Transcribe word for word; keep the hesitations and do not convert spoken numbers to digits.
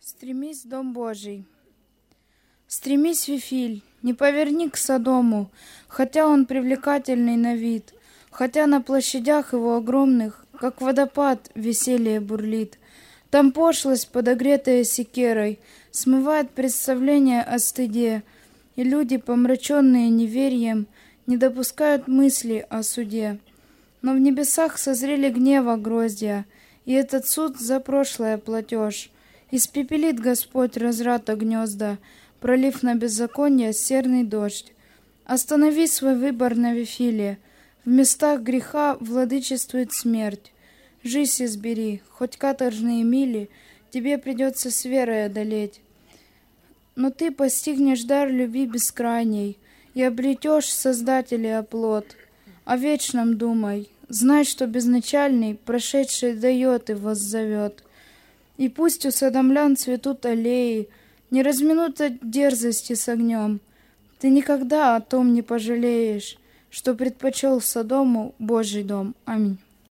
Стремись в Дом Божий. Стремись, Вифиль, не поверни к Содому, хотя он привлекательный на вид, хотя на площадях его огромных, как водопад, веселье бурлит. Там пошлость, подогретая секерой, смывает представление о стыде, и люди, помраченные неверием, не допускают мысли о суде. Но в небесах созрели гнева гроздья, и этот суд за прошлое платеж. Испепелит Господь разврата гнезда, пролив на беззаконие серный дождь. Останови свой выбор на Вифиле, в местах греха владычествует смерть. Жизнь избери, хоть каторжные мили тебе придется с верой одолеть. Но ты постигнешь дар любви бескрайней и обретешь Создателя оплот. О вечном думай, знай, что безначальный прошедший дает и воззовет. И пусть у содомлян цветут аллеи, не разминута дерзости с огнем. Ты никогда о том не пожалеешь, что предпочел Содому Божий дом. Аминь.